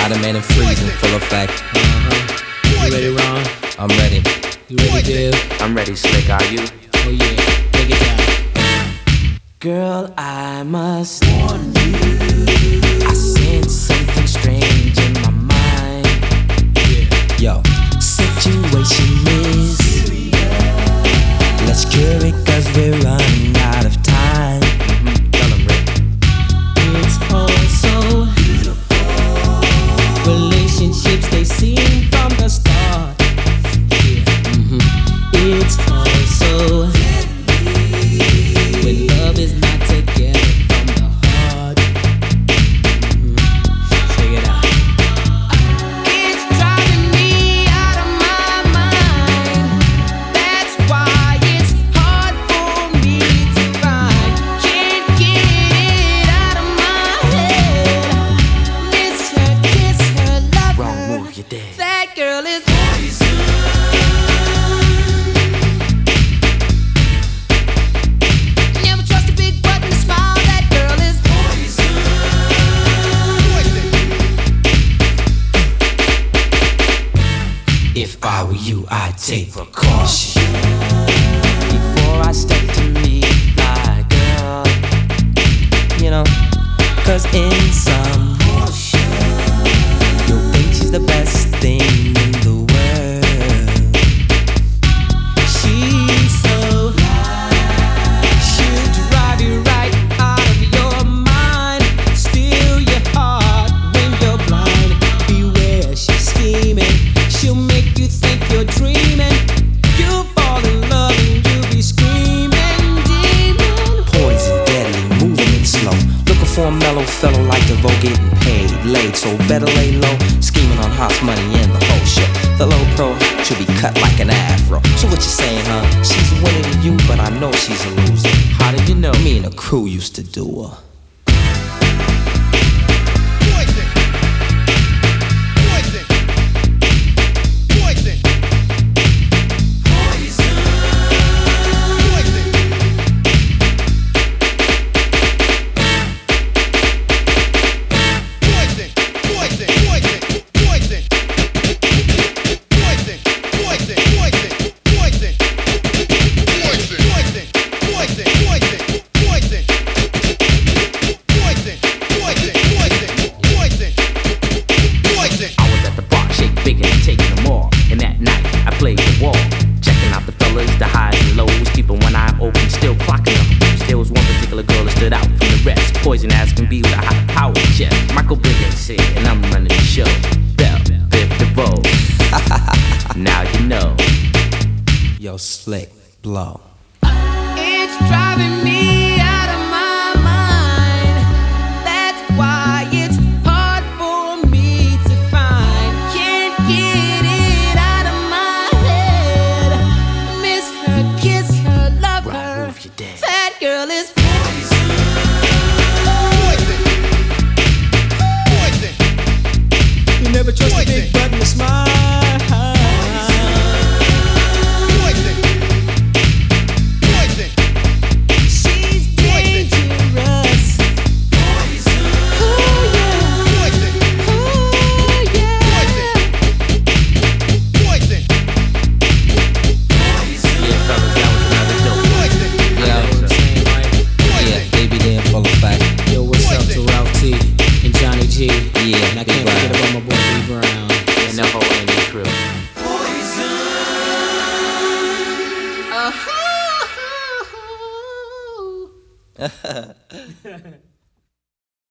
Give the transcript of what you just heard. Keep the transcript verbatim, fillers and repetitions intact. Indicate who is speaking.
Speaker 1: Automated freezing, full effect.
Speaker 2: Uh-huh. You ready, Ron?
Speaker 1: I'm ready.
Speaker 2: You ready, Div?
Speaker 3: I'm ready, Slick, are you?
Speaker 2: Oh yeah, take it down.
Speaker 3: Girl, I must warn you, I sense something strange in my mind.
Speaker 1: Yo,
Speaker 3: Situation is serious.
Speaker 1: let's cure it cause we're running out of time.
Speaker 3: Mm-hmm. Tell 'em, Rick.
Speaker 2: It's all so beautiful. Relationships, they seem from the start. Yeah. Mm-hmm. It's all so deadly when love is not together from the heart. Mm-hmm. Check it out.
Speaker 4: It's driving me out of my mind. That's why it's hard for me to find. Can't get it out of my head. Miss her, kiss her, love
Speaker 3: Wrong
Speaker 4: her.
Speaker 3: move, you're dead.
Speaker 4: That girl is never trust a big button to smile. That girl is
Speaker 1: if I were you, I'd take precaution.
Speaker 3: Before I step to meet my girl,
Speaker 1: You know, cause in some you'll think she's the best thing in the world.
Speaker 2: She's so she'll drive you right out of your mind, steal your heart when you're blind. Beware, she's scheming. She'll make you think you're dreaming. You'll fall in love and you'll be screaming, demon.
Speaker 1: Poison, deadly, moving it slow. Looking for a mellow fellow like DeVoe, getting paid, laid, so better lay low. Scheming on house money and the whole show. The low pro should be cut like an afro. So what you saying, huh? She's winning to you, but I know she's a loser.
Speaker 3: how did you know?
Speaker 1: Me and the crew used to do her.
Speaker 3: I was at the bar, shake big and taking them all. And that night, I played the wall. Checking out the fellas, the highs and lows. Keeping one eye open, still clocking them. There was one particular girl that stood out from the rest. Poison as can be with a high power chest. Michael Bivins here, and I'm running the show. Bell, Biv DeVoe. Now you know.
Speaker 1: Yo, Slick, blow.
Speaker 4: It's driving me out of my mind. That's why it's hard for me to find. Can't get it out of my head. Miss her, kiss her, love
Speaker 3: Wrong
Speaker 4: her.
Speaker 3: move, you're dead.
Speaker 4: That girl is
Speaker 2: You never trust a big button to smile. She's dangerous.
Speaker 4: ooh yeah, ooh yeah.
Speaker 3: Yeah, fellas, that was another dope.
Speaker 1: Yeah,
Speaker 2: You know what I'm saying, right?
Speaker 1: yeah, baby, they in full effect.
Speaker 2: Yo, what's up to Ralph T and Johnny G?
Speaker 1: Yeah,
Speaker 2: And I
Speaker 1: Big
Speaker 2: can't forget
Speaker 1: Brown.
Speaker 2: about my boy B Brown.
Speaker 3: And the whole Andy crew.
Speaker 4: Uh-huh.